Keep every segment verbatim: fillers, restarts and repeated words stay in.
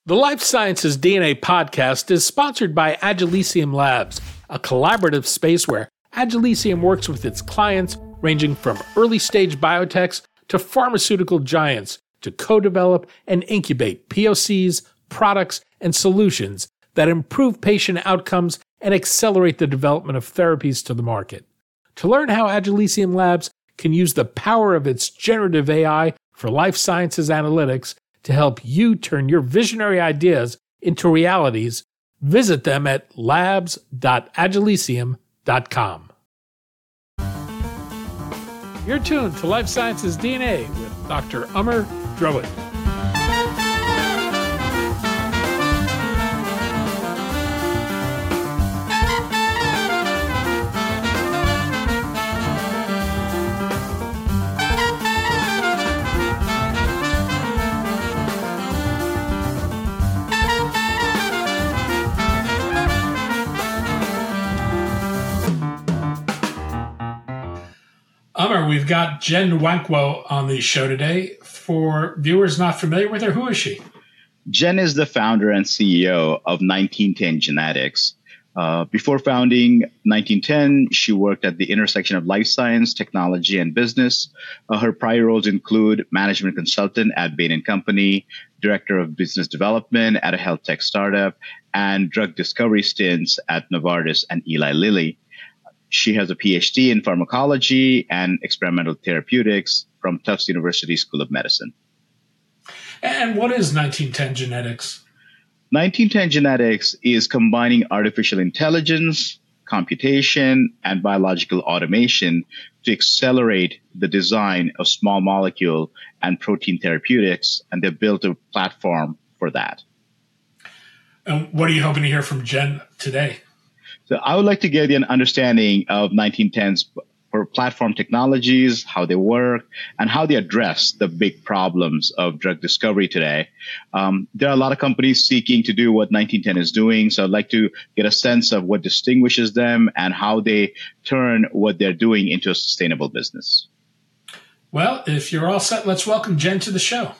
The Life Sciences D N A podcast is sponsored by Agilicium Labs, a collaborative space where Agilicium works with its clients ranging from early-stage biotechs to pharmaceutical giants to co-develop and incubate P O Cs, products, and solutions that improve patient outcomes and accelerate the development of therapies to the market. To learn how Agilicium Labs can use the power of its generative A I for life sciences analytics to help you turn your visionary ideas into realities, visit them at labs dot agilicium dot com. You're tuned to Life Sciences D N A with Doctor Amar Dravid. Amar, we've got Jen Nwankwo on the show today. For viewers not familiar with her, who is she? Jen is the founder and C E O of nineteen ten Genetics. Uh, before founding nineteen ten, she worked at the intersection of life science, technology, and business. Uh, her prior roles include management consultant at Bain and Company, director of business development at a health tech startup, and drug discovery stints at Novartis and Eli Lilly. She has a P H D in pharmacology and experimental therapeutics from Tufts University School of Medicine. And what is nineteen ten Genetics? nineteen ten Genetics is combining artificial intelligence, computation, and biological automation to accelerate the design of small molecule and protein therapeutics, and they've built a platform for that. And what are you hoping to hear from Jen today? So I would like to get an understanding of nineteen ten's for platform technologies, how they work, and how they address the big problems of drug discovery today. Um, there are a lot of companies seeking to do what nineteen ten is doing, so I'd like to get a sense of what distinguishes them and how they turn what they're doing into a sustainable business. Well, if you're all set, let's welcome Jen to the show.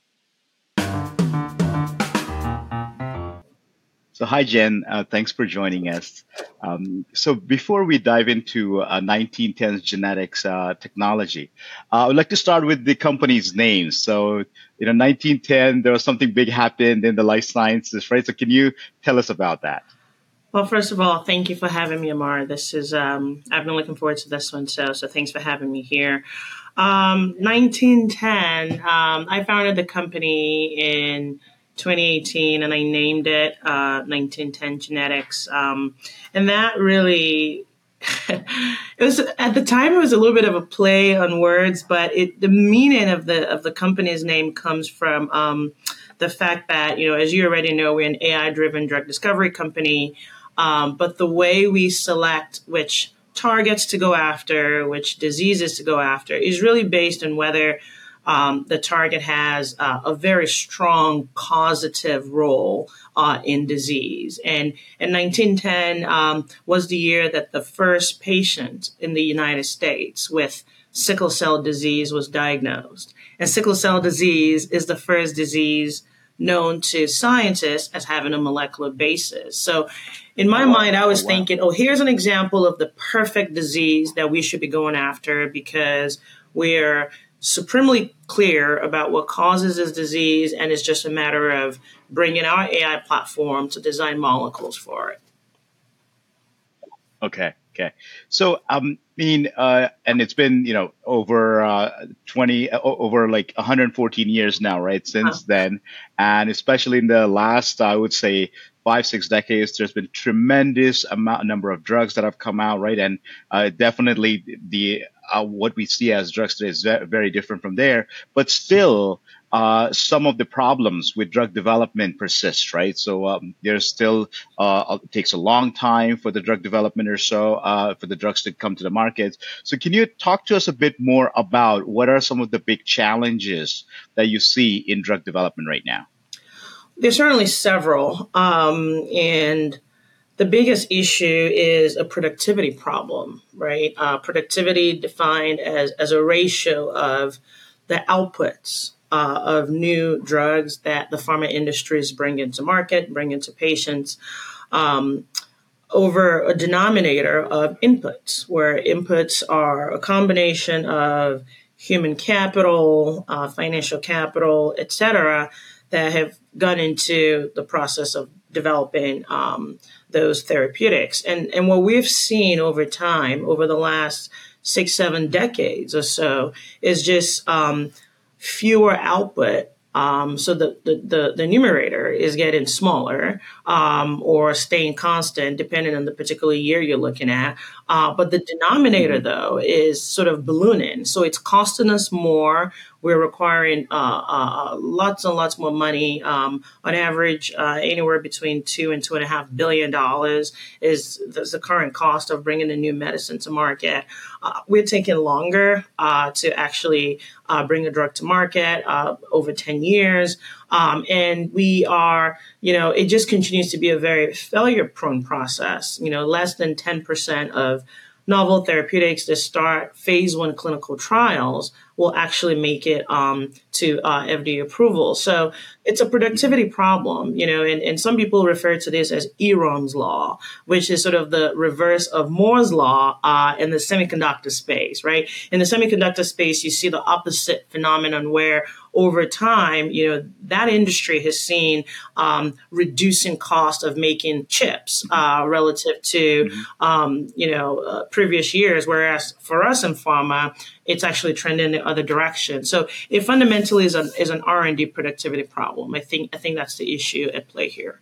So hi, Jen. Uh, thanks for joining us. Um, so before we dive into uh, nineteen ten's genetics uh, technology, uh, I would like to start with the company's name. So, you know, nineteen ten, there was something big happened in the life sciences, right? So can you tell us about that? Well, first of all, thank you for having me, Amar. This is, um, I've been looking forward to this one, so, so thanks for having me here. Um, nineteen ten, um, I founded the company in twenty eighteen, and I named it uh, nineteen ten Genetics. Um, and that really, it was at the time it was a little bit of a play on words, but it the meaning of the of the company's name comes from um, the fact that, you know, as you already know, we're an A I-driven drug discovery company, um, but the way we select which targets to go after, which diseases to go after, is really based on whether Um, the target has uh, a very strong causative role uh, in disease. And, and nineteen ten um, was the year that the first patient in the United States with sickle cell disease was diagnosed. And sickle cell disease is the first disease known to scientists as having a molecular basis. So in my mind, I was thinking, oh, here's an example of the perfect disease that we should be going after, because we're supremely clear about what causes this disease, and it's just a matter of bringing our A I platform to design molecules for it. Okay, okay. So, um, I mean, uh, and it's been, you know, over uh, twenty, uh, over like one hundred fourteen years now, right, since huh. then. And especially in the last, I would say, five, six decades, there's been tremendous amount, number of drugs that have come out, right? And uh, definitely the uh, what we see as drugs today is very, very different from there. But still, uh, some of the problems with drug development persist, right? So um, there's still, uh, it takes a long time for the drug development or so, uh, for the drugs to come to the market. So can you talk to us a bit more about what are some of the big challenges that you see in drug development right now? There's certainly several. Um, and the biggest issue is a productivity problem, right? Uh, productivity defined as, as a ratio of the outputs uh, of new drugs that the pharma industry is bringing to market, bringing to patients, um, over a denominator of inputs, where inputs are a combination of human capital, uh, financial capital, et cetera, that have gone into the process of developing um, those therapeutics. And, and what we've seen over time, over the last six, seven decades or so, is just um, fewer output. Um, so the, the, the, the numerator is getting smaller um, or staying constant, depending on the particular year you're looking at. Uh, but the denominator, though, is sort of ballooning. So it's costing us more. We're requiring uh, uh, lots and lots more money. Um, on average, uh, anywhere between two and two and a half billion dollars is the, the current cost of bringing a new medicine to market. Uh, we're taking longer uh, to actually uh, bring a drug to market, uh, over ten years. Um, and we are, you know, it just continues to be a very failure-prone process. You know, less than ten percent of novel therapeutics that start phase one clinical trials will actually make it um, to uh, F D A approval. So it's a productivity problem, you know, and, and some people refer to this as Eron's law, which is sort of the reverse of Moore's law uh, in the semiconductor space, right? In the semiconductor space, you see the opposite phenomenon where over time, you know, that industry has seen um, reducing cost of making chips uh, relative to, um, you know, uh, previous years. Whereas for us in pharma, it's actually trending the other direction. So it fundamentally is an is an R and D productivity problem. I think I think that's the issue at play here.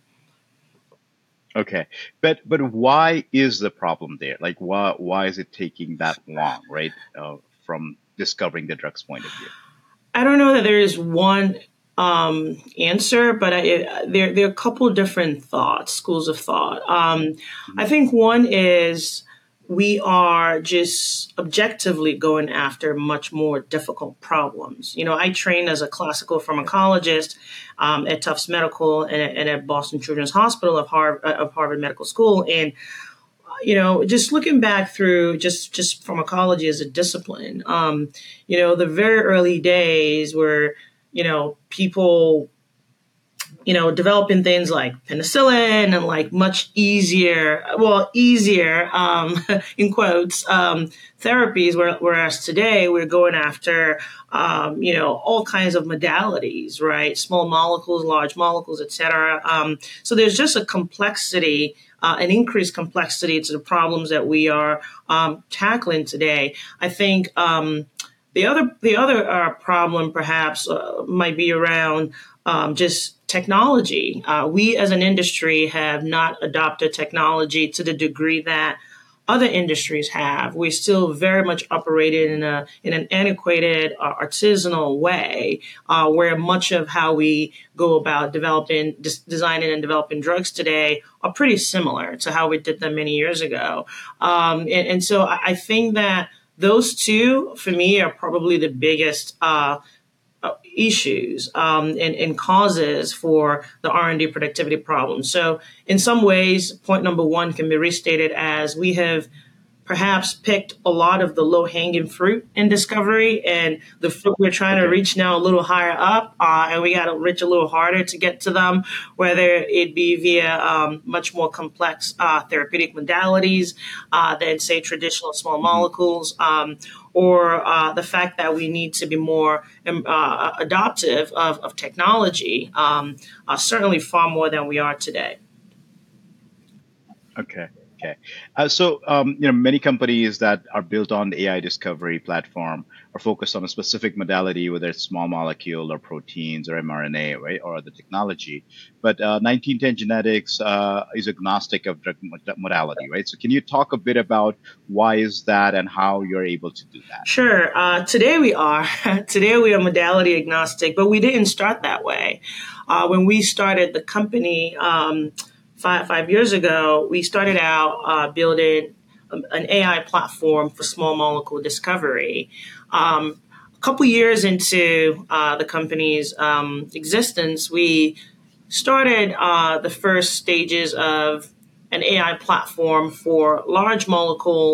Okay, but but why is the problem there? Like, why why is it taking that long, right? Uh, from discovering the drug's point of view. I don't know that there is one um, answer, but I, there, there are a couple of different thoughts, schools of thought. Um, mm-hmm. I think one is we are just objectively going after much more difficult problems. You know, I trained as a classical pharmacologist um, at Tufts Medical and, and at Boston Children's Hospital of Harvard, of Harvard Medical School. And you know, just looking back through just, just pharmacology as a discipline, um, you know, the very early days where, you know, people, you know, developing things like penicillin and like much easier, well, easier, um, in quotes, um, therapies, whereas today we're going after, um, you know, all kinds of modalities, right? Small molecules, large molecules, et cetera. Um, so there's just a complexity Uh, an increased complexity to the problems that we are um, tackling today. I think um, the other the other uh, problem perhaps uh, might be around um, just technology. Uh, we as an industry have not adopted technology to the degree that other industries have. We're still very much operating in a in an antiquated, uh, artisanal way, uh, where much of how we go about developing, des- designing, and developing drugs today are pretty similar to how we did them many years ago. Um, and, and so I, I think that those two, for me, are probably the biggest Uh, issues um, and, and causes for the R and D productivity problem. So in some ways, point number one can be restated as we have perhaps picked a lot of the low-hanging fruit in discovery, and the fruit we're trying to reach now a little higher up, uh, and we got to reach a little harder to get to them, whether it be via um, much more complex uh, therapeutic modalities uh, than, say, traditional small molecules, um, or uh, the fact that we need to be more um, uh, adoptive of, of technology, um, uh, certainly far more than we are today. Okay. Okay. Uh, so, um, you know, many companies that are built on the A I discovery platform are focused on a specific modality, whether it's small molecule or proteins or mRNA, right, or the technology. But uh, nineteen ten Genetics uh, is agnostic of drug modality, right? So can you talk a bit about why is that and how you're able to do that? Sure. Uh, today we are. Today we are modality agnostic, but we didn't start that way. Uh, when we started the company, um, Five, five years ago, we started out uh, building an A I platform for small molecule discovery. Um, a couple years into uh, the company's um, existence, we started uh, the first stages of an A I platform for large molecule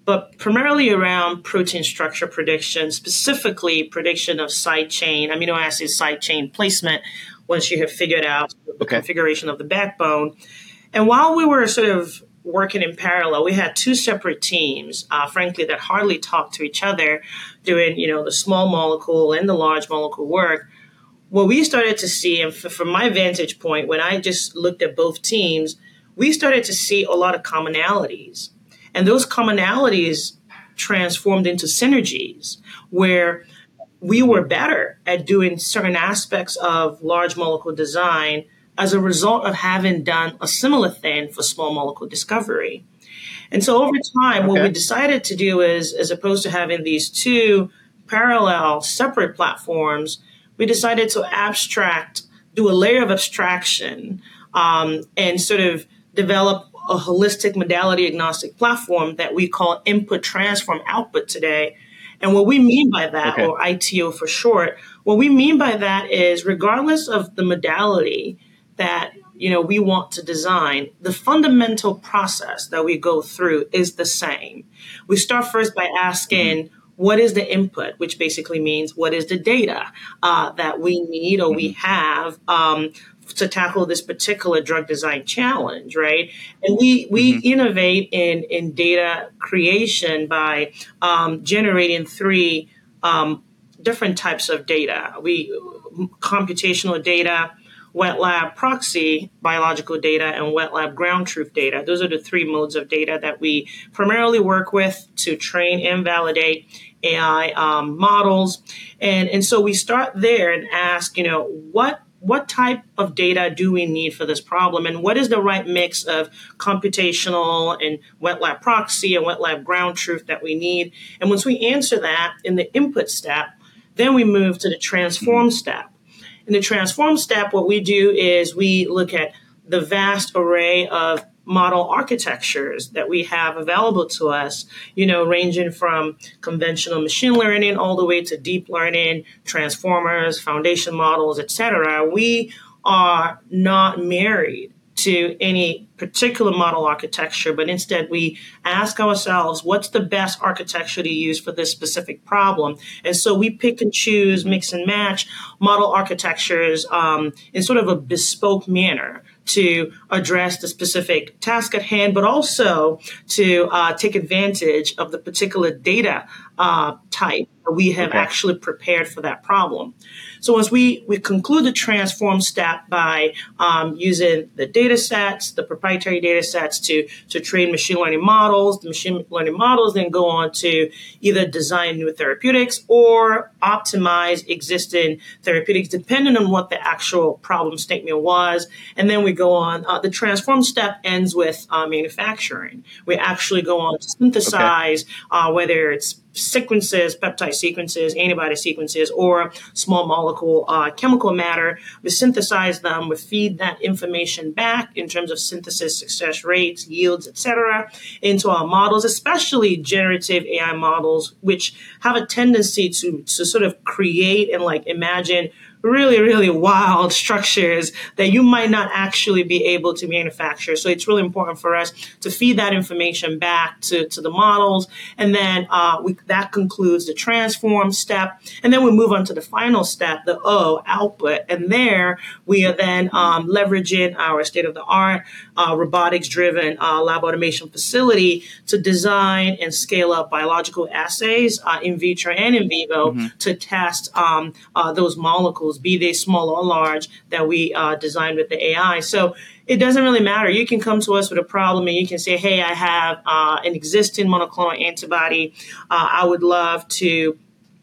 but primarily around protein structure prediction, specifically prediction of side chain, amino acid side chain placement, once you have figured out the Okay. configuration of the backbone. And while we were sort of working in parallel, we had two separate teams, uh, frankly, that hardly talked to each other, doing, you know, the small molecule and the large molecule work. What we started to see, and f- from my vantage point, when I just looked at both teams, we started to see a lot of commonalities. And those commonalities transformed into synergies where we were better at doing certain aspects of large molecule design as a result of having done a similar thing for small molecule discovery. And so over time, okay. what we decided to do is, as opposed to having these two parallel separate platforms, we decided to abstract, do a layer of abstraction, um, and sort of develop a holistic modality agnostic platform that we call input transform output today. And what we mean by that, okay. or I T O for short, what we mean by that is regardless of the modality that, you know, we want to design, the fundamental process that we go through is the same. We start first by asking, mm-hmm. what is the input, which basically means what is the data uh, that we need or mm-hmm. we have um, to tackle this particular drug design challenge, right? And we we mm-hmm. innovate in, in data creation by um, generating three um, different types of data. We computational data, wet lab proxy biological data, and wet lab ground truth data. Those are the three modes of data that we primarily work with to train and validate A I um, models. And, and so we start there and ask, you know, what what type of data do we need for this problem? And what is the right mix of computational and wet lab proxy and wet lab ground truth that we need? And once we answer that in the input step, then we move to the transform step. In the transform step, what we do is we look at the vast array of model architectures that we have available to us, you know, ranging from conventional machine learning all the way to deep learning, transformers, foundation models, et cetera. We are not married to any particular model architecture, but instead we ask ourselves, what's the best architecture to use for this specific problem? And so we pick and choose, mix and match model architectures um, in sort of a bespoke manner to address the specific task at hand, but also to uh, take advantage of the particular data uh, type that we have okay. actually prepared for that problem. So once we, we conclude the transform step by um, using the data sets, the proprietary data sets to, to train machine learning models, the machine learning models then go on to either design new therapeutics or optimize existing therapeutics, depending on what the actual problem statement was. And then we go on, uh, the transform step ends with uh, manufacturing. We actually go on to synthesize, okay. uh, whether it's sequences, peptide sequences, antibody sequences, or small molecule uh, chemical matter. We synthesize them, we feed that information back in terms of synthesis success rates, yields, et cetera, into our models, especially generative A I models, which have a tendency to, to sort of create and like imagine really, really wild structures that you might not actually be able to manufacture. So it's really important for us to feed that information back to, to the models. And then uh, we, that concludes the transform step. And then we move on to the final step, the O, output. And there we are then um, leveraging our state-of-the-art uh, robotics-driven uh, lab automation facility to design and scale up biological assays uh, in vitro and in vivo mm-hmm. to test um, uh, those molecules, be they small or large, that we uh, designed with the A I. So it doesn't really matter. You can come to us with a problem and you can say, hey, I have uh, an existing monoclonal antibody. Uh, I would love to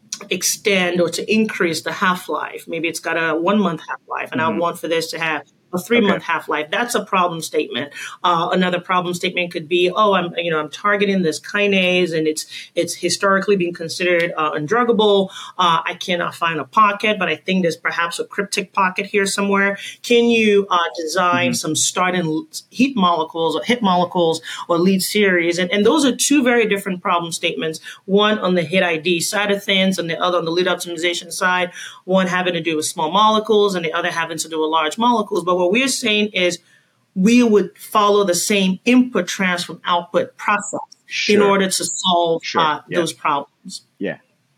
extend or to increase the half-life. Maybe it's got a one-month half-life, and mm-hmm. I want for this to have a three-month okay. half-life. That's a problem statement. Uh, another problem statement could be, oh, I'm, you know, I'm targeting this kinase, and it's it's historically been considered uh, undruggable. Uh, I cannot find a pocket, but I think there's perhaps a cryptic pocket here somewhere. Can you uh, design mm-hmm. some starting heat molecules or hit molecules or lead series? And, and those are two very different problem statements. One on the hit I D side of things, and the other on the lead optimization side. One having to do with small molecules, and the other having to do with large molecules. But what we're saying is we would follow the same input transfer output process in Sure. order to solve Sure. uh, Yeah. those problems. Yeah.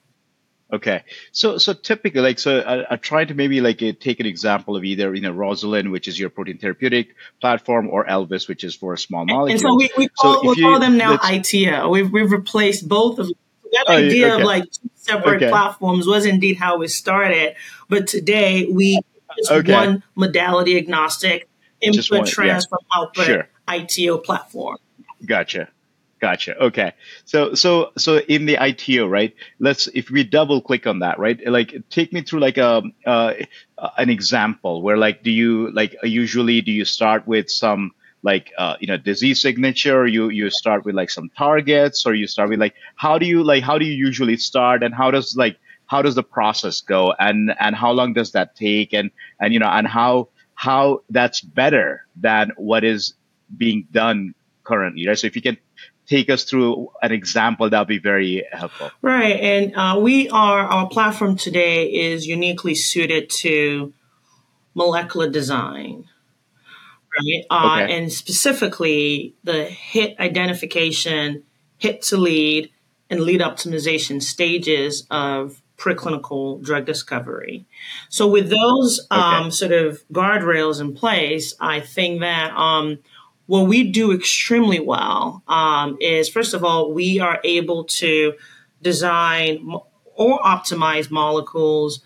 Okay. So so typically, like, so I, I try to maybe like uh, take an example of either, you know, Rosalind, which is your protein therapeutic platform, or Elvis, which is for small And so molecules. we, we So call we if call you them now let's I T O. We've we've replaced both of them. That oh yeah, idea of okay, like two separate okay, platforms was indeed how we started, but today we just okay, one modality agnostic just input one, yeah, transfer output sure. I T O platform. Gotcha. Gotcha. Okay. So so so in the I T O, right? Let's if we double click on that, right? Like take me through like a uh, an example where like do you like usually do you start with some like uh, you know disease signature, or you you start with like some targets, or you start with like how do you like how do you usually start, and how does like how does the process go, and and how long does that take, and and you know and how how that's better than what is being done currently, right? So if you can take us through an example, that'll be very helpful. Right, and uh, we are our platform today is uniquely suited to molecular design, right? Uh, Okay. and specifically the hit identification, hit to lead, and lead optimization stages of preclinical drug discovery. So with those Okay. um, sort of guardrails in place, I think that um, what we do extremely well um, is, first of all, we are able to design or optimize molecules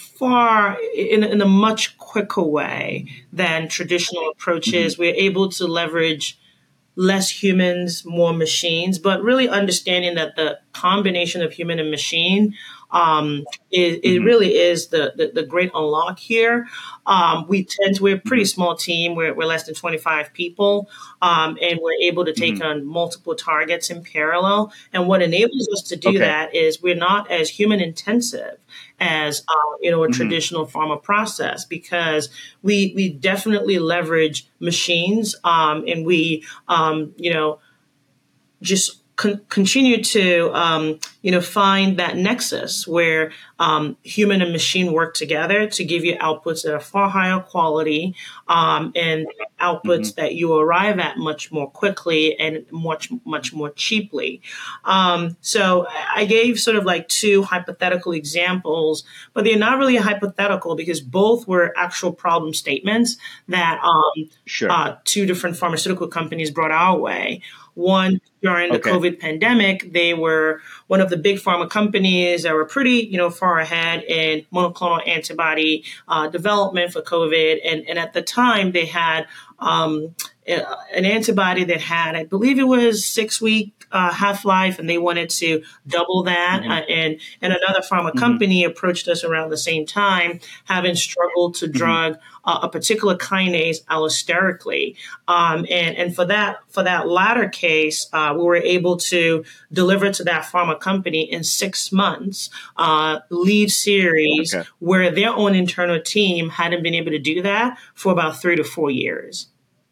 far in, in a much quicker way than traditional Hmm. approaches. We're able to leverage less humans, more machines, but really understanding that the combination of human and machine um, it, it Hmm. really is the, the, the great unlock here. Um, we tend to, we're a pretty Hmm. small team. We're, we're less than twenty-five people, um, and we're able to take Hmm. on multiple targets in parallel. And what enables us to do Okay. that is we're not as human intensive as uh, you know a Hmm. traditional pharma process, because we we definitely leverage machines, um, and we um, you know just con- continue to um, you know find that nexus where um, human and machine work together to give you outputs that are far higher quality, um, and Hmm. outputs that you arrive at much more quickly and much much more cheaply. Um, so I gave sort of like two hypothetical examples, but they're not really hypothetical because both were actual problem statements that um, Sure. uh, two different pharmaceutical companies brought our way. One, during the Okay. COVID pandemic, they were one of the big pharma companies that were pretty, you know, far ahead in monoclonal antibody uh, development for COVID. And, and at the time, they had um, an antibody that had, I believe it was six week uh, half life, and they wanted to double that. Hmm. Uh, and and another pharma Hmm. company approached us around the same time, having struggled to Hmm. drug uh, a particular kinase allosterically. Um, and and for that for that latter case, uh, we were able to deliver to that pharma company in six months uh, lead series Okay. where their own internal team hadn't been able to do that for about three to four years.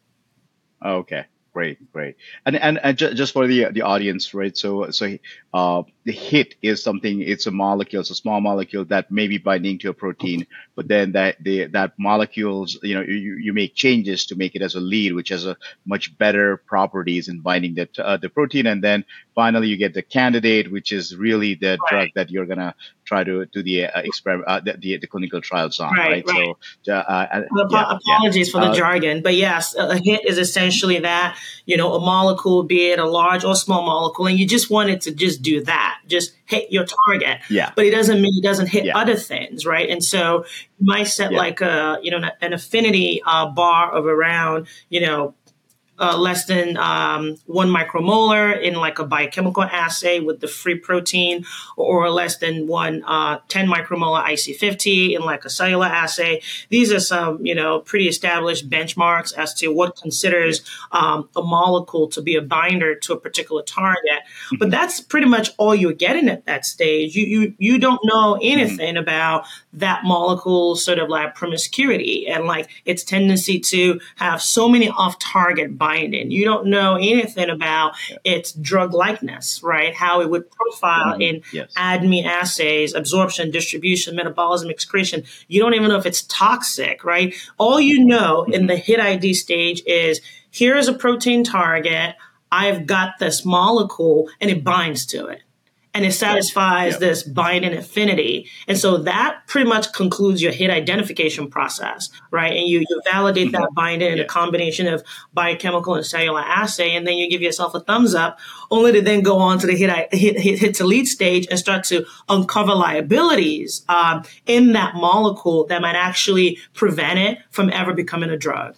Okay. Great, great. And and, and ju- just for the the audience, right? So so uh, the hit is something. It's a molecule, it's a small molecule that may be binding to a protein, but then that the that molecules, you know, you, you make changes to make it as a lead, which has a much better properties in binding the uh, the protein, and then finally you get the candidate, which is really the drug that you're gonna try to do the uh, experiment, uh, the, the the clinical trials on, Right, right? right. So uh, uh, yeah, Ap- yeah. Apologies for the Uh, jargon, but yes, a a hit is essentially that, you know, a molecule, be it a large or small molecule, and you just want it to just do that, just hit your target. yeah, But it doesn't mean it doesn't hit yeah, other things, right? And so you might set yeah. like a, you know, an an affinity uh, bar of around, you know, uh, less than um, one micromolar in like a biochemical assay with the free protein, or less than one uh, ten micromolar I C fifty in like a cellular assay. These are some, you know, pretty established benchmarks as to what considers um, a molecule to be a binder to a particular target. but that's pretty much all you're getting at that stage. You you you don't know anything mm-hmm. about that molecule's sort of like promiscuity and like its tendency to have so many off-target binding. You don't know anything about yeah. its drug likeness, right? How it would profile mm-hmm. in yes. A D M E assays, absorption, distribution, metabolism, excretion. You don't even know if it's toxic, right? All you know mm-hmm. in the hit I D stage is here is a protein target. I've got this molecule and it binds to it. And it satisfies yep. this binding affinity. And so that pretty much concludes your hit identification process, right? And you, you validate mm-hmm. that binding in yeah. a combination of biochemical and cellular assay, and then you give yourself a thumbs up, only to then go on to the hit hit, hit, hit to lead stage and start to uncover liabilities um, in that molecule that might actually prevent it from ever becoming a drug.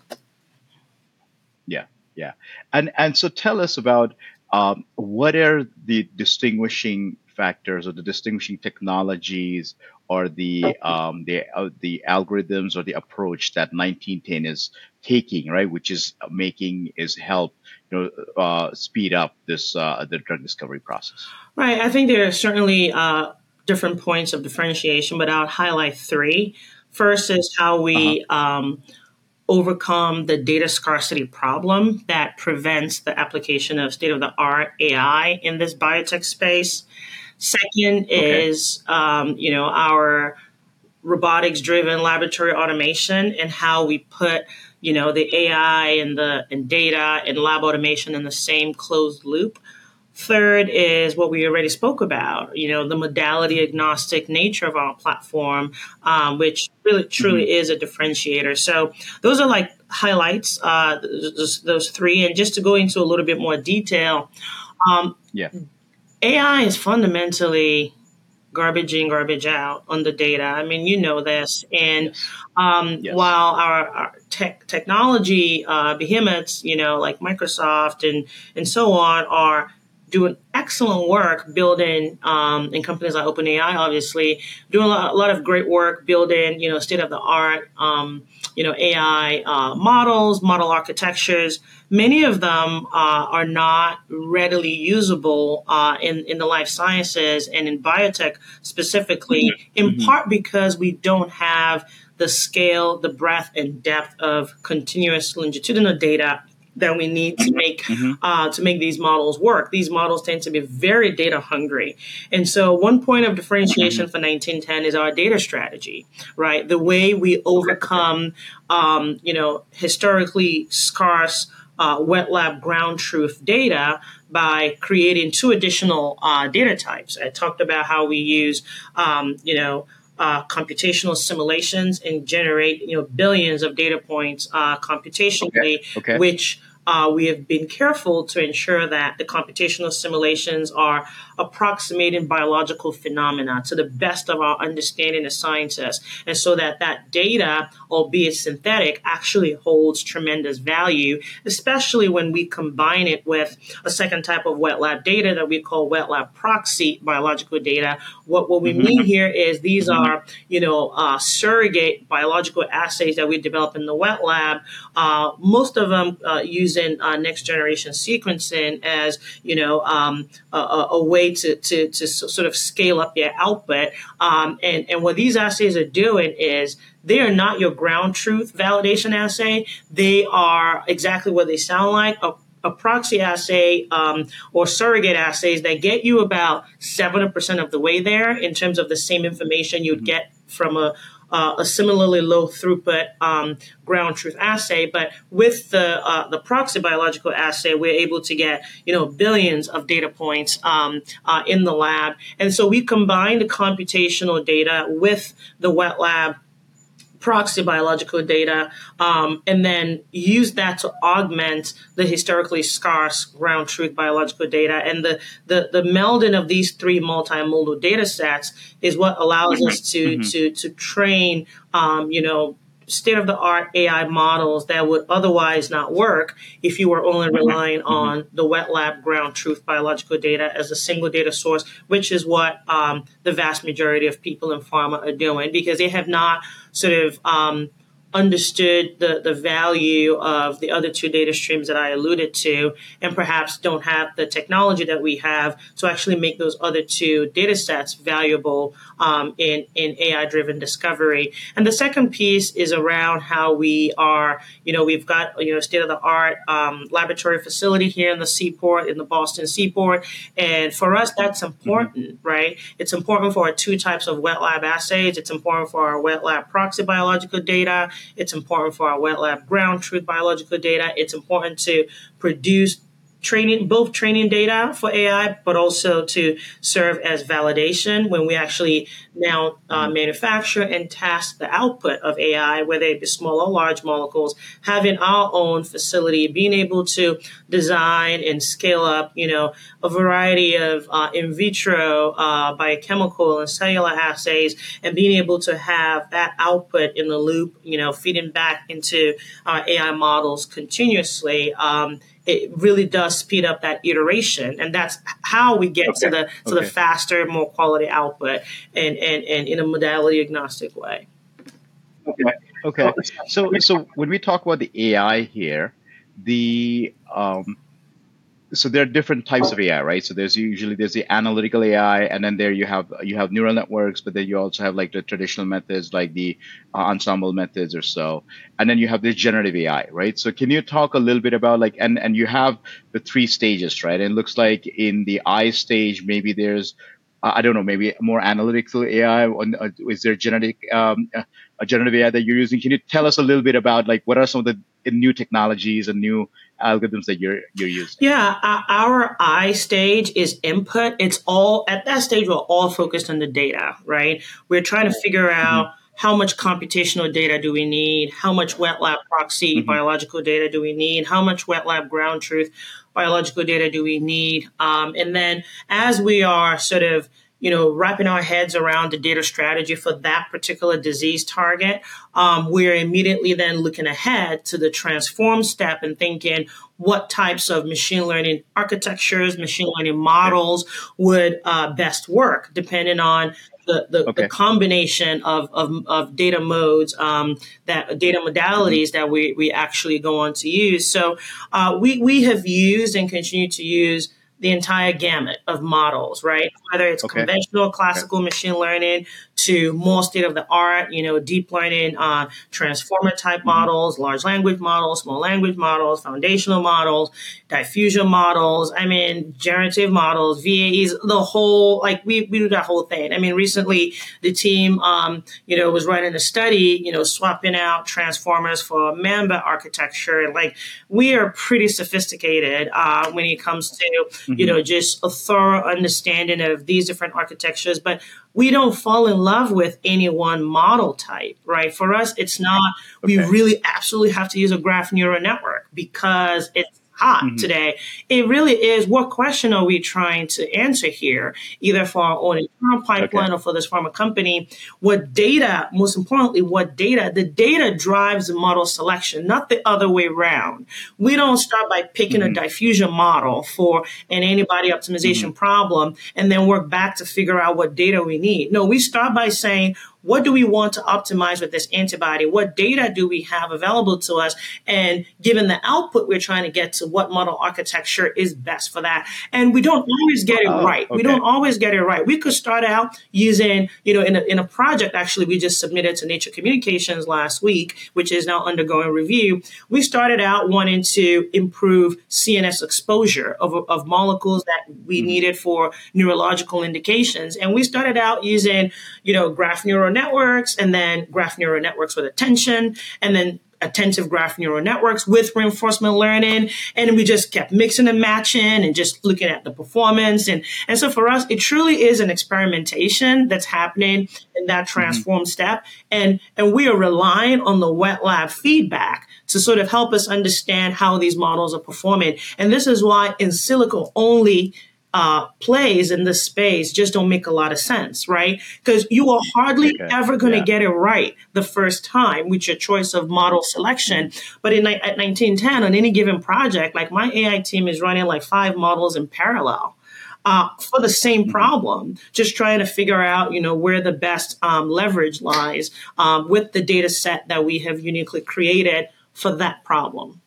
Yeah, yeah. And, and so tell us about Um, what are the distinguishing factors or the distinguishing technologies or the um, the uh, the algorithms or the approach that nineteen ten is taking, right? Which is making is help you know uh, speed up this uh, the drug discovery process. Right. I think there are certainly uh, different points of differentiation, but I'll highlight three. First is how we uh-huh. um, overcome the data scarcity problem that prevents the application of state-of-the-art A I in this biotech space. Second okay. is, um, you know, our robotics-driven laboratory automation and how we put, you know, the A I and the and data and lab automation in the same closed loop. Third is what we already spoke about, you know, the modality agnostic nature of our platform, um, which really truly mm-hmm. is a differentiator. So those are like highlights, uh, those, those three. And just to go into a little bit more detail, um, yeah. A I is fundamentally garbage in, garbage out on the data. I mean, you know this. And yes. Um, yes. while our, our tech technology uh, behemoths, you know, like Microsoft and, and so on are doing excellent work building, um, in companies like OpenAI, obviously, doing a lot, a lot of great work building, you know, state-of-the-art, um, you know, A I uh, models, model architectures. Many of them uh, are not readily usable uh, in, in the life sciences and in biotech specifically, mm-hmm. in mm-hmm. part because we don't have the scale, the breadth, and depth of continuous longitudinal data that we need to make mm-hmm. uh, to make these models work. These models tend to be very data hungry. And so one point of differentiation mm-hmm. for nineteen ten is our data strategy, right? The way we overcome, um, you know, historically scarce uh, wet lab ground truth data by creating two additional uh, data types. I talked about how we use, um, you know, Uh, computational simulations and generate, you know, billions of data points uh, computationally, okay. Okay. which uh, we have been careful to ensure that the computational simulations are approximating biological phenomena to the best of our understanding as scientists, and so that that data, albeit synthetic, actually holds tremendous value, especially when we combine it with a second type of wet lab data that we call wet lab proxy biological data. What, what we mm-hmm. mean here is these mm-hmm. are, you know, uh, surrogate biological assays that we develop in the wet lab, uh, most of them uh, using uh, next generation sequencing as, you know, um, a, a way To, to, to sort of scale up your output. Um, and, and what these assays are doing is they are not your ground truth validation assay. They are exactly what they sound like, a, a proxy assay um, or surrogate assays that get you about seventy percent of the way there in terms of the same information you'd get from a Uh, a similarly low throughput um, ground truth assay, but with the uh, the proxy biological assay, we're able to get you know billions of data points um, uh, in the lab, and so we combine the computational data with the wet lab proxy biological data, um, and then use that to augment the historically scarce ground truth biological data. And the, the, the melding of these three multimodal data sets is what allows mm-hmm. us to, mm-hmm. to, to train, um, you know, state-of-the-art A I models that would otherwise not work if you were only relying mm-hmm. on the wet lab ground truth biological data as a single data source, which is what um, the vast majority of people in pharma are doing, because they have not sort of um, understood the, the value of the other two data streams that I alluded to, and perhaps don't have the technology that we have to actually make those other two data sets valuable um, in, in A I-driven discovery. And the second piece is around how we are, you know, we've got, you know, state-of-the-art um, laboratory facility here in the Seaport, in the Boston Seaport. And for us, that's important, mm-hmm. right? It's important for our two types of wet lab assays. It's important for our wet lab proxy biological data. It's important for our wet lab ground truth biological data. It's important to produce training, both training data for A I, but also to serve as validation when we actually now uh, manufacture and test the output of A I, whether it be small or large molecules, having our own facility, being able to design and scale up, you know, a variety of uh, in vitro uh, biochemical and cellular assays, and being able to have that output in the loop, you know, feeding back into our A I models continuously. Um, It really does speed up that iteration, and that's how we get okay. to the to okay. the faster, more quality output, and, and, and in a modality agnostic way. Okay. Okay. So so when we talk about the A I here, the um, so there are different types of A I, right? So there's usually there's the analytical A I, and then there you have you have neural networks, but then you also have like the traditional methods, like the uh, ensemble methods or so, and then you have this generative A I, right? So can you talk a little bit about like and and you have the three stages, right? And it looks like in the I stage, maybe there's uh, I don't know, maybe more analytical A I. Or, uh, is there genetic um, uh, a generative A I that you're using? Can you tell us a little bit about like what are some of the new technologies and new algorithms that you're you're using? Yeah, our I stage is input. It's all at that stage. We're all focused on the data, right? We're trying to figure out mm-hmm. how much computational data do we need? How much wet lab proxy mm-hmm. biological data do we need? How much wet lab ground truth biological data do we need? Um, and then as we are sort of you know, wrapping our heads around the data strategy for that particular disease target, um, we're immediately then looking ahead to the transform step and thinking what types of machine learning architectures, machine learning models would uh, best work, depending on the, the, okay. the combination of, of, of data modes, um, that data modalities mm-hmm. that we, we actually go on to use. So uh, we, we have used and continue to use the entire gamut of models, right? Whether it's okay. conventional classical okay. machine learning to more state of the art, you know, deep learning, uh, transformer type mm-hmm. models, large language models, small language models, foundational models, diffusion models. I mean, generative models, V A Es, the whole, like we, we do that whole thing. I mean, recently the team, um, you know, was running a study, you know, swapping out transformers for Mamba architecture. And like, we are pretty sophisticated, uh, when it comes to, mm-hmm. you know, just a thorough understanding of these different architectures, but we don't fall in love with any one model type, right? For us, it's not, okay. we really absolutely have to use a graph neural network because it's hot mm-hmm. today. It really is, what question are we trying to answer here, either for our own internal pipeline okay. or for this pharma company? What data, most importantly, what data? The data drives the model selection, not the other way around. We don't start by picking mm-hmm. a diffusion model for an antibody optimization mm-hmm. problem and then work back to figure out what data we need. No, we start by saying, what do we want to optimize with this antibody? What data do we have available to us? And given the output we're trying to get to, what model architecture is best for that? And we don't always get it oh, right. Okay. We don't always get it right. We could start out using, you know, in a, in a project, actually, we just submitted to Nature Communications last week, which is now undergoing review. We started out wanting to improve C N S exposure of, of molecules that we mm-hmm. needed for neurological indications. And we started out using, you know, graph neural networks, and then graph neural networks with attention, and then attentive graph neural networks with reinforcement learning. And we just kept mixing and matching and just looking at the performance. And, and so for us, it truly is an experimentation that's happening in that transform mm-hmm. step. And, and we are relying on the wet lab feedback to sort of help us understand how these models are performing. And this is why in silico only Uh, plays in this space just don't make a lot of sense, right? Because you are hardly okay. ever going to yeah. get it right the first time with your choice of model selection. But in at nineteen ten, on any given project, like my A I team is running like five models in parallel. uh, for the same problem, just trying to figure out, you know, where the best um, leverage lies um, with the data set that we have uniquely created for that problem.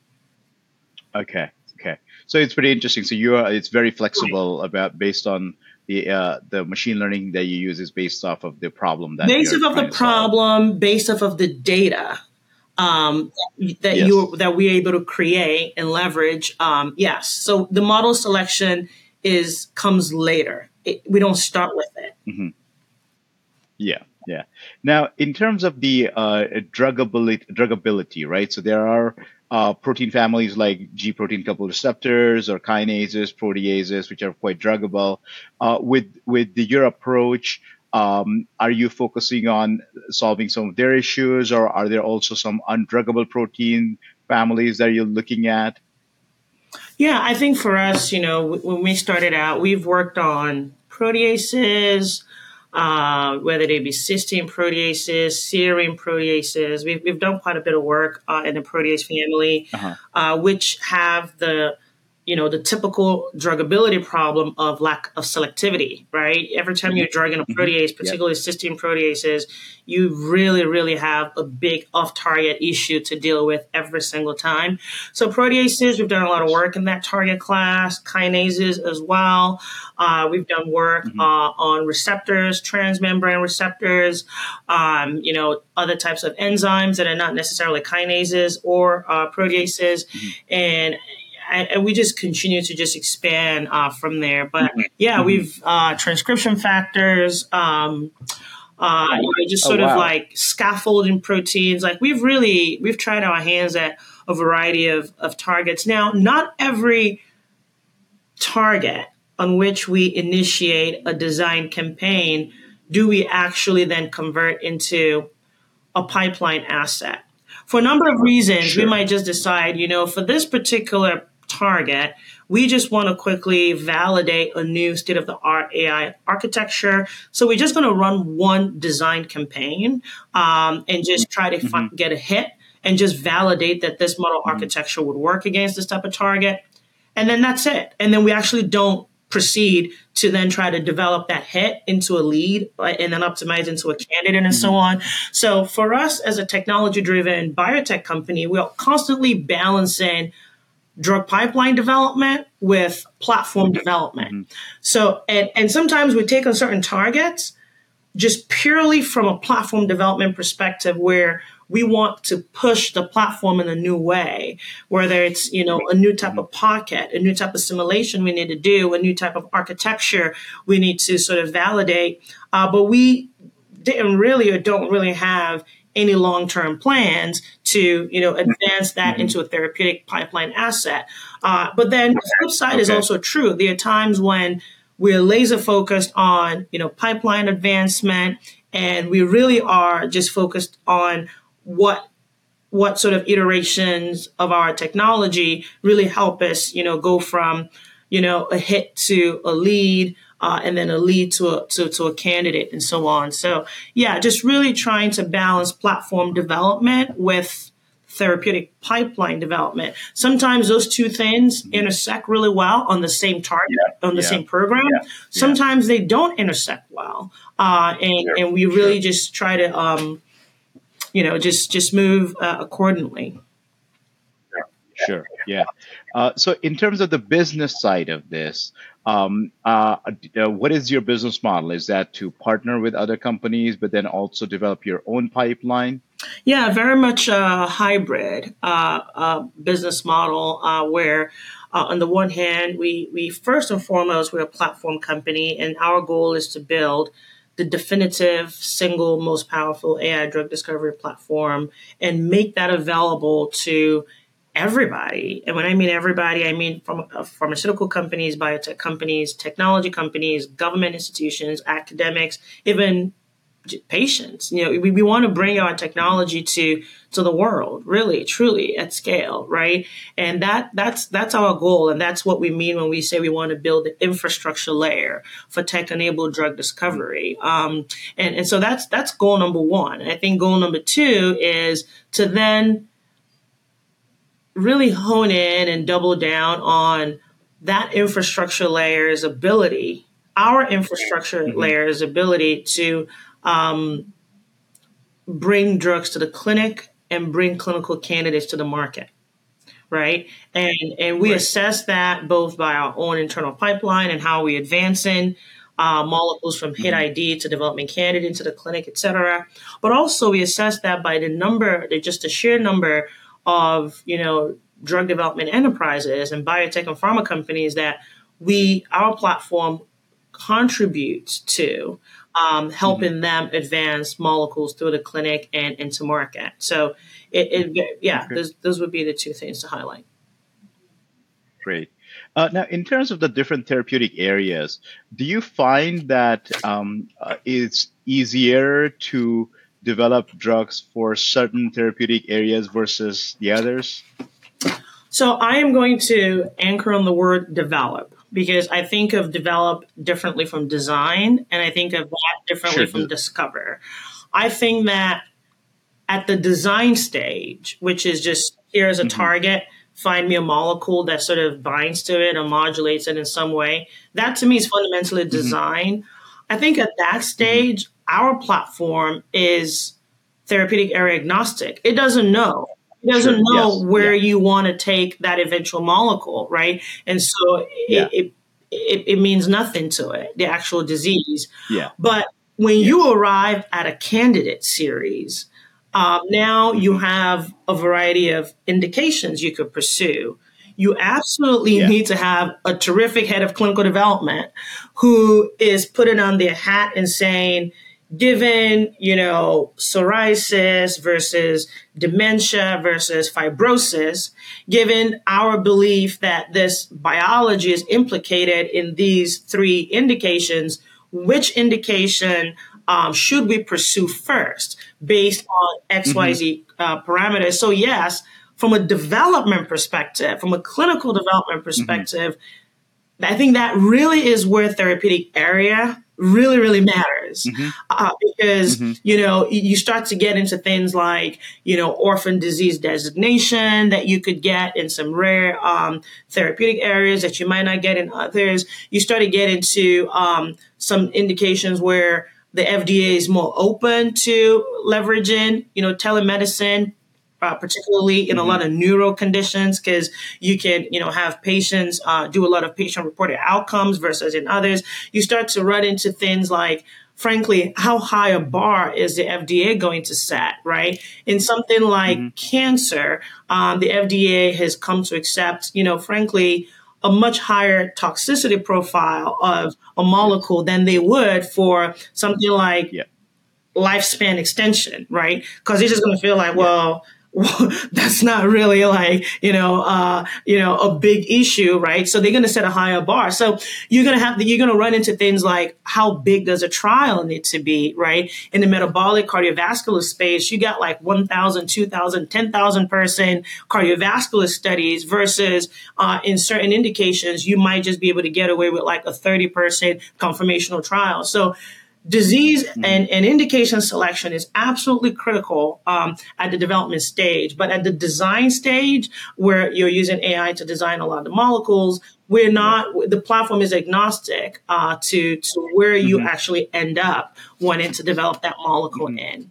Okay. Okay. So it's pretty interesting. So you are, it's very flexible about based on the uh, the machine learning that you use is based off of the problem that Based you're off of the trying to solve. problem, based off of the data um, that Yes. you that we're able to create and leverage. Um, yes. So the model selection is comes later. It, we don't start with it. Mhm. Yeah, yeah. Now, in terms of the uh, drugability, drugability, right? So there are uh, protein families like G protein coupled receptors or kinases, proteases, which are quite druggable. Uh, with with the, your approach, um, are you focusing on solving some of their issues, or are there also some undruggable protein families that you're looking at? Yeah, I think for us, you know, w- when we started out, we've worked on proteases, uh, whether they be cysteine proteases, serine proteases. We've, we've done quite a bit of work uh, in the protease family, Uh-huh. uh, which have the you know, the typical druggability problem of lack of selectivity, right? Every time you're drugging a protease, Yep. particularly cysteine proteases, you really, really have a big off-target issue to deal with every single time. So proteases, we've done a lot of work in that target class, kinases as well. Uh, we've done work Mhm. uh, on receptors, transmembrane receptors, um, you know, other types of enzymes that are not necessarily kinases or uh, proteases. And and we just continue to just expand uh, from there. But yeah, Mhm. we've uh, transcription factors, um, uh, you know, just Oh, sort of wow. like scaffolding proteins. Like we've really we've tried our hands at a variety of of targets. Now, not every target on which we initiate a design campaign do we actually then convert into a pipeline asset. For a number of reasons, we Sure. might just decide, you know, for this particular target, we just want to quickly validate a new state of the art A I architecture. So we're just going to run one design campaign um, and just try to fi- Mhm. get a hit and just validate that this model Mhm. architecture would work against this type of target. And then that's it. And then we actually don't proceed to then try to develop that hit into a lead right, and then optimize into a candidate and so Mhm. on. So for us as a technology driven biotech company, we're constantly balancing drug pipeline development with platform development. Mhm. So, and, and sometimes we take on certain targets just purely from a platform development perspective where we want to push the platform in a new way, whether it's, you know, a new type of pocket, a new type of simulation we need to do, a new type of architecture we need to sort of validate. Uh, but we didn't really or don't really have any long-term plans to, you know, advance that Mhm. into a therapeutic pipeline asset. Uh, but then the flip side is Okay. also true. There are times when we're laser focused on, you know, pipeline advancement, and we really are just focused on what what sort of iterations of our technology really help us, you know, go from, you know, a hit to a lead, uh, and then a lead to a to, to a candidate, and so on. So yeah, just really trying to balance platform development with therapeutic pipeline development. Sometimes those two things intersect really well on the same target, on the Yeah. same program. Yeah. Sometimes they don't intersect well, uh, and Sure. and we really Sure. just try to, um, you know, just just move uh, accordingly. Sure. Yeah. Uh, so, in terms of the business side of this, um, uh, uh, what is your business model? Is that to partner with other companies, but then also develop your own pipeline? Yeah, very much a hybrid uh, uh, business model uh, where, uh, on the one hand, we we first and foremost we're a platform company, and our goal is to build the definitive single most powerful A I drug discovery platform and make that available to everybody. And when I mean everybody, I mean from uh, pharmaceutical companies, biotech companies, technology companies, government institutions, academics, even j- patients. You know, we, we want to bring our technology to to the world, really, truly at scale, right? And that that's that's our goal, and that's what we mean when we say we want to build the infrastructure layer for tech-enabled drug discovery. Um, and and so that's that's goal number one. And I think goal number two is to then really hone in and double down on that infrastructure layer's ability, our infrastructure mm-hmm. layer's ability to um, bring drugs to the clinic and bring clinical candidates to the market. Right. And and we right. assess that both by our own internal pipeline and how we advance in uh, molecules from hit I D to development candidate to the clinic, et cetera. But also we assess that by the number, just the sheer number of, you know, drug development enterprises and biotech and pharma companies that we, our platform contributes to um, helping mm-hmm. them advance molecules through the clinic and into market. So It, it, yeah, okay. those, those would be the two things to highlight. Great. Uh, now, in terms of the different therapeutic areas, do you find that um, uh, it's easier to develop drugs for certain therapeutic areas versus the others? So I am going to anchor on the word develop, because I think of develop differently from design, and I think of that differently sure. from discover. I think that at the design stage, which is just here's a mm-hmm. target, find me a molecule that sort of binds to it or modulates it in some way, that to me is fundamentally design. Mm-hmm. I think at that stage, mm-hmm. our platform is therapeutic area agnostic. It doesn't know. It doesn't sure. know yes. where yeah. you want to take that eventual molecule, right? And so yeah. it, it, it means nothing to it, the actual disease. Yeah. But when yes. you arrive at a candidate series, Uh, now you have a variety of indications you could pursue. You absolutely yeah. need to have a terrific head of clinical development who is putting on their hat and saying, given, you know, psoriasis versus dementia versus fibrosis, given our belief that this biology is implicated in these three indications, which indication Um, should we pursue first based on X Y Z mm-hmm. uh, parameters? So yes, from a development perspective, from a clinical development perspective, mm-hmm. I think that really is where therapeutic area really, really matters. Mm-hmm. Uh, because, mm-hmm. you know, you start to get into things like, you know, orphan disease designation that you could get in some rare um, therapeutic areas that you might not get in others. You start to get into um, some indications where the F D A is more open to leveraging, you know, telemedicine, uh, particularly in mm-hmm. a lot of neuro conditions, because you can, you know, have patients uh, do a lot of patient-reported outcomes versus in others. You start to run into things like, frankly, how high a bar is the F D A going to set, right? In something like mm-hmm. cancer, um, the F D A has come to accept, you know, frankly, a much higher toxicity profile of a molecule than they would for something like yeah. lifespan extension, right? Because they're just going to feel like, yeah. well, well, that's not really like, you know, uh, you know, a big issue, right? So they're going to set a higher bar. So you're going to have to, you're going to run into things like how big does a trial need to be, right? In the metabolic cardiovascular space, you got like one thousand, two thousand, ten thousand person cardiovascular studies versus uh, in certain indications, you might just be able to get away with like a thirty person confirmational trial. So disease and, and indication selection is absolutely critical um, at the development stage. But at the design stage, where you're using A I to design a lot of the molecules, we're not, the platform is agnostic uh, to, to where you mm-hmm. actually end up wanting to develop that molecule mm-hmm. in.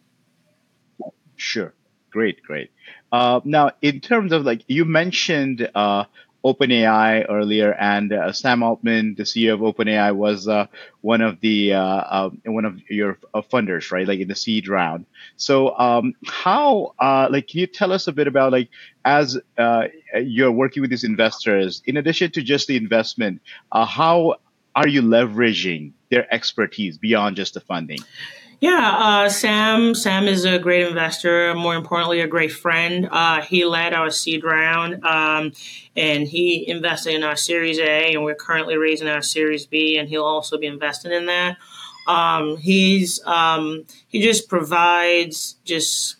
Sure. Great, great. Uh, now, in terms of like, you mentioned uh, OpenAI earlier, and uh, Sam Altman, the C E O of OpenAI, was uh, one of the uh, uh, one of your uh, funders, right? Like in the seed round. So, um, how, uh, like, can you tell us a bit about, like, as uh, you're working with these investors, in addition to just the investment, uh, how are you leveraging their expertise beyond just the funding? Yeah, uh, Sam. Sam is a great investor. More importantly, a great friend. Uh, he led our seed round, um, and he invested in our Series A, and we're currently raising our Series B, and he'll also be investing in that. Um, he's um, he just provides just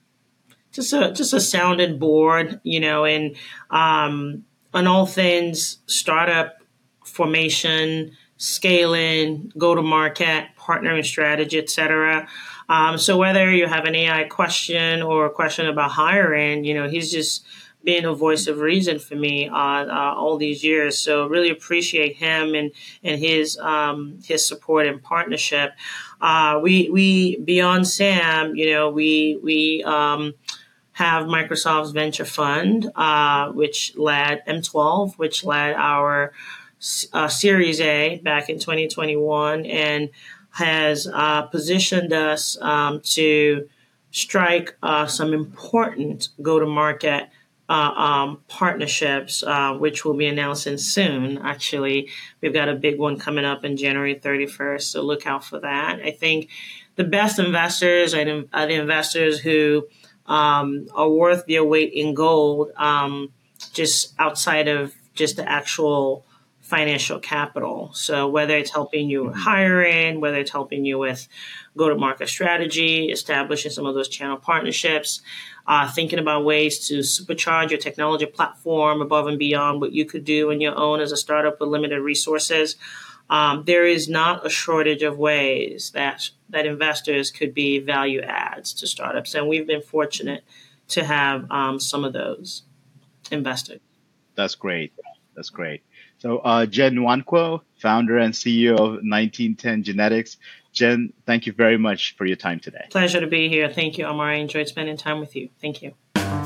just a just a sounding board, you know, and um, on all things startup formation, scaling, go to market, partnering strategy, et cetera. Um, so whether you have an A I question or a question about hiring, you know, he's just been a voice of reason for me uh, uh, all these years. So really appreciate him and and his um, his support and partnership. Uh, we we beyond Sam, you know, we we um, have Microsoft's venture fund, uh, which led M twelve, which led our uh, Series A back in twenty twenty-one, and has uh, positioned us um, to strike uh, some important go-to-market uh, um, partnerships, uh, which we'll be announcing soon. Actually, we've got a big one coming up in January thirty-first, so look out for that. I think the best investors are the, are the investors who um, are worth their weight in gold, um, just outside of just the actual financial capital. So whether it's helping you with hiring, whether it's helping you with go-to-market strategy, establishing some of those channel partnerships, uh, thinking about ways to supercharge your technology platform above and beyond what you could do on your own as a startup with limited resources. Um, there is not a shortage of ways that that investors could be value adds to startups. And we've been fortunate to have um, some of those investors. That's great. That's great. So uh, Jen Nwankwo, founder and C E O of nineteen ten Genetics. Jen, thank you very much for your time today. Pleasure to be here. Thank you, Amar. I enjoyed spending time with you. Thank you.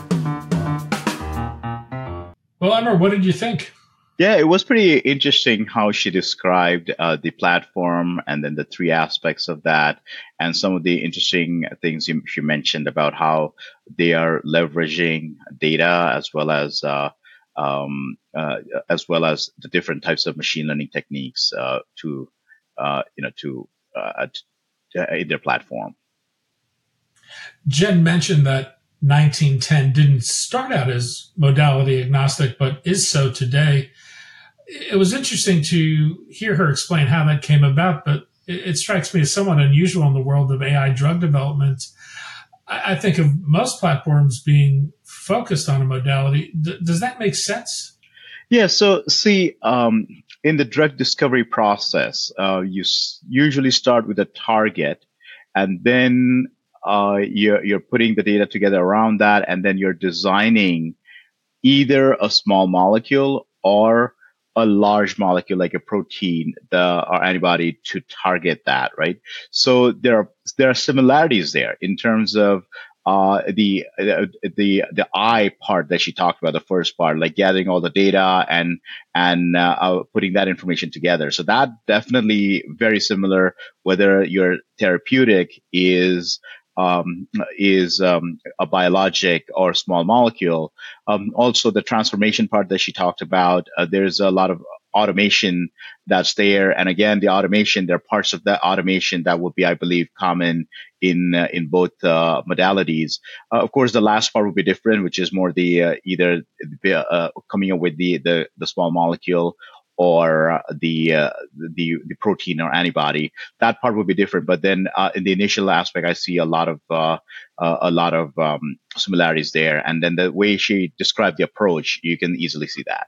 Well, Amar, what did you think? Yeah, it was pretty interesting how she described uh, the platform and then the three aspects of that, and some of the interesting things you, she mentioned about how they are leveraging data as well as uh, um, uh, as well as the different types of machine learning techniques uh, to uh, you know to uh, to, in their platform. Jen mentioned that nineteen ten didn't start out as modality agnostic, but is so today. It was interesting to hear her explain how that came about, but it, it strikes me as somewhat unusual in the world of A I drug development. I, I think of most platforms being focused on a modality. D- does that make sense? Yeah. So see, um, in the drug discovery process, uh, you s- usually start with a target, and then uh, you're, you're putting the data together around that, and then you're designing either a small molecule or a large molecule like a protein the, or antibody to target that, right? So there are there are similarities there in terms of uh, the the the I part that she talked about, the first part, like gathering all the data and and uh, uh, putting that information together. So that definitely very similar. Whether your therapeutic is um, is um, a biologic or small molecule. Um, also, the transformation part that she talked about, uh, there's a lot of automation that's there. And again, the automation, there are parts of that automation that would be, I believe, common in uh, in both uh, modalities. Uh, of course, the last part would be different, which is more the uh, either uh, coming up with the, the, the small molecule or the, uh, the the protein or antibody. That part would be different. But then uh, in the initial aspect, I see a lot of uh, uh, a lot of um, similarities there. And then the way she described the approach, you can easily see that.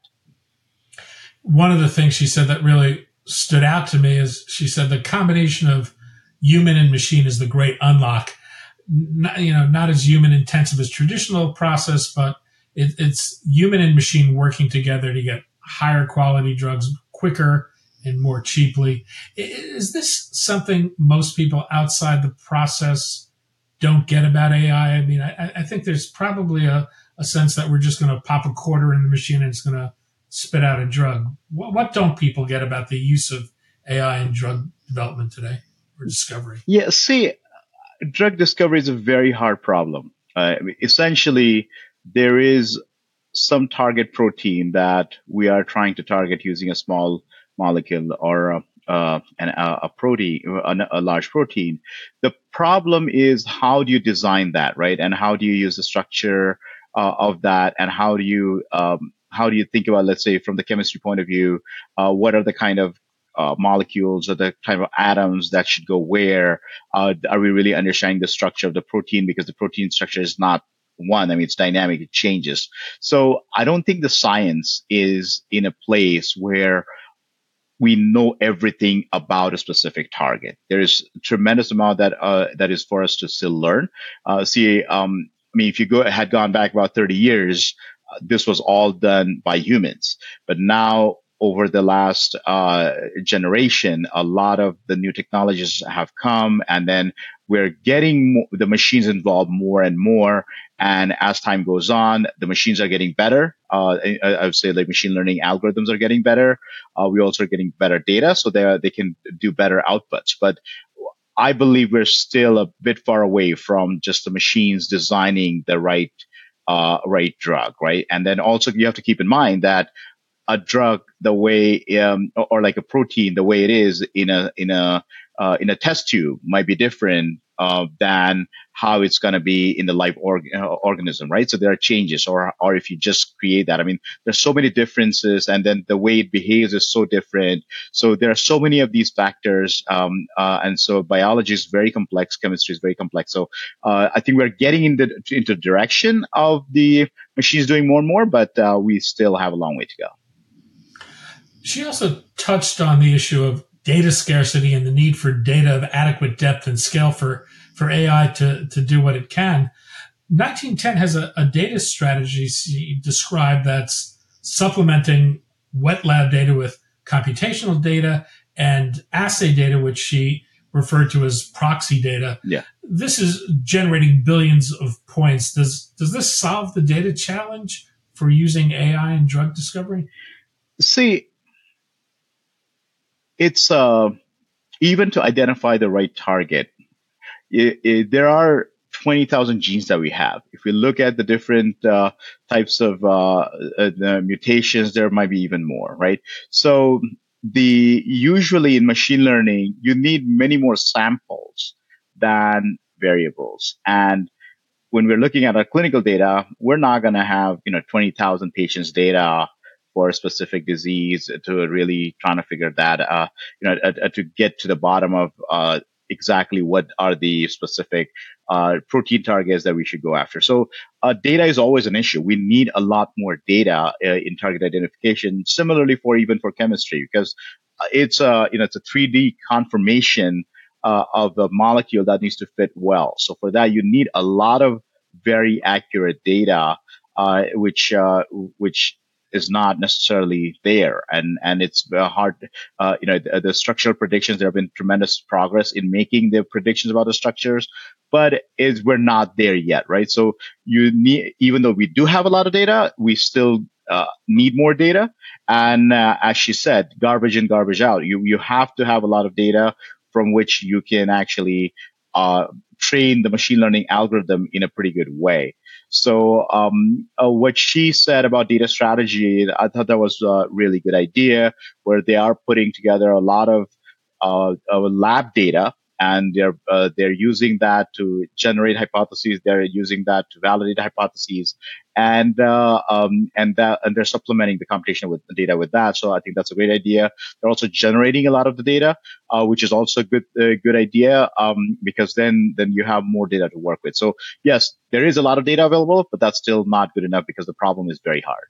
One of the things she said that really stood out to me is she said the combination of human and machine is the great unlock. Not, you know, not as human intensive as traditional process, but it, it's human and machine working together to get higher quality drugs quicker and more cheaply. Is this something most people outside the process don't get about A I? I mean, I, I think there's probably a, a sense that we're just going to pop a quarter in the machine and it's going to spit out a drug. What, what don't people get about the use of A I in drug development today or discovery? Yeah, see, drug discovery is a very hard problem. Uh, essentially, there is some target protein that we are trying to target using a small molecule or a, uh, an, a, a protein, a, a large protein. The problem is how do you design that, right? And how do you use the structure uh, of that? And how do you um, how do you think about, let's say, from the chemistry point of view, uh, what are the kind of Uh, molecules or the type of atoms that should go where? Uh, are we really understanding the structure of the protein? Because the protein structure is not one. I mean, it's dynamic, it changes. So I don't think the science is in a place where we know everything about a specific target. There is a tremendous amount that uh, that is for us to still learn. Uh, see, um, I mean, if you go had gone back about thirty years, uh, this was all done by humans. But now, over the last uh, generation, a lot of the new technologies have come, and then we're getting mo- the machines involved more and more. And as time goes on, the machines are getting better. Uh, I, I would say like machine learning algorithms are getting better. Uh, we also are getting better data, so they they can do better outputs. But I believe we're still a bit far away from just the machines designing the right uh, right drug, right? And then also you have to keep in mind that a drug the way um, or, or like a protein the way it is in a in a uh, in a test tube might be different uh, than how it's going to be in the live org- uh, organism, right? So there are changes, or or if you just create that, I mean, there's so many differences, and then the way it behaves is so different. So there are so many of these factors, um, uh, and so biology is very complex, chemistry is very complex. So uh, I think we're getting in the into the direction of the machines doing more and more, but uh, we still have a long way to go. She also touched on the issue of data scarcity and the need for data of adequate depth and scale for, for A I to, to do what it can. nineteen ten has a, a data strategy she described that's supplementing wet lab data with computational data and assay data, which she referred to as proxy data. Yeah. This is generating billions of points. Does, does this solve the data challenge for using A I in drug discovery? See, it's uh, even to identify the right target, it, it, there are twenty thousand genes that we have. If we look at the different uh, types of uh, uh, the mutations, there might be even more, right? So the usually in machine learning, you need many more samples than variables. And when we're looking at our clinical data, we're not going to have, you know, twenty thousand patients data for a specific disease to really trying to figure that, uh, you know, uh, uh, to get to the bottom of uh, exactly what are the specific uh, protein targets that we should go after. So uh, data is always an issue. We need a lot more data uh, in target identification. Similarly, for even for chemistry, because it's a you know it's a three D conformation uh, of the molecule that needs to fit well. So for that, you need a lot of very accurate data, uh, which uh, which is not necessarily there, and and it's hard. Uh, you know, the, the structural predictions. There have been tremendous progress in making the predictions about the structures, but is we're not there yet, right? So you need, even though we do have a lot of data, we still uh, need more data. And uh, as she said, garbage in, garbage out. You you have to have a lot of data from which you can actually uh, train the machine learning algorithm in a pretty good way. So um, uh, what she said about data strategy, I thought that was a really good idea, where they are putting together a lot of uh, uh, lab data, and they're uh, they're using that to generate hypotheses. They're using that to validate hypotheses, and uh, um, and that and they're supplementing the computation with the data with that. So I think that's a great idea. They're also generating a lot of the data, uh, which is also a good uh, good idea, um, because then then you have more data to work with. So yes, there is a lot of data available, but that's still not good enough because the problem is very hard.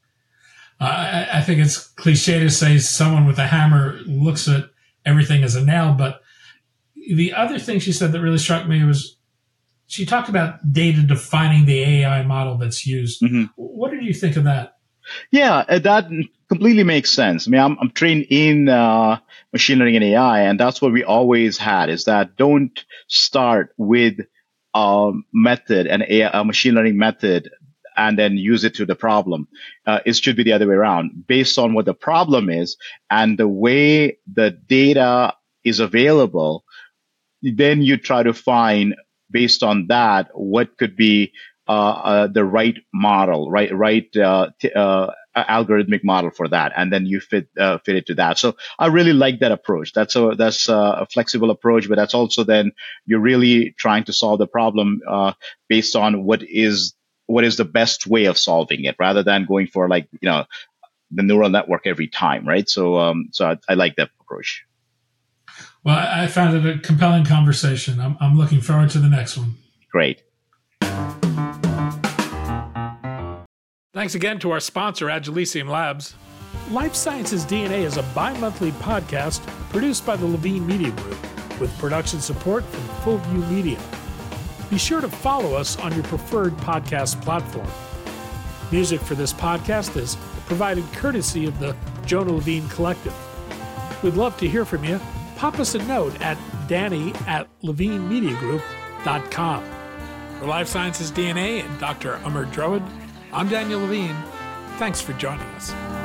Uh, I, I think it's cliche to say someone with a hammer looks at everything as a nail, but the other thing she said that really struck me was she talked about data defining the A I model that's used. Mm-hmm. What did you think of that? Yeah, that completely makes sense. I mean, I'm, I'm trained in uh, machine learning and A I, and that's what we always had, is that don't start with a method, an A I, a machine learning method, and then use it to the problem. Uh, it should be the other way around, based on what the problem is and the way the data is available. Then you try to find, based on that, what could be uh, uh, the right model, right, right uh, t- uh, algorithmic model for that, and then you fit uh, fit it to that. So I really like that approach. That's a that's a flexible approach, but that's also then you're really trying to solve the problem uh, based on what is what is the best way of solving it, rather than going for like you know the neural network every time, right? So um, so I, I like that approach. Well, I found it a compelling conversation. I'm, I'm looking forward to the next one. Great. Thanks again to our sponsor, Agilicium Labs. Life Sciences D N A is a bi-monthly podcast produced by the Levine Media Group with production support from Fullview Media. Be sure to follow us on your preferred podcast platform. Music for this podcast is provided courtesy of the Jonah Levine Collective. We'd love to hear from you. Pop us a note at danny at levine media group dot com. For Life Sciences D N A and Doctor Amar Dravid, I'm Daniel Levine. Thanks for joining us.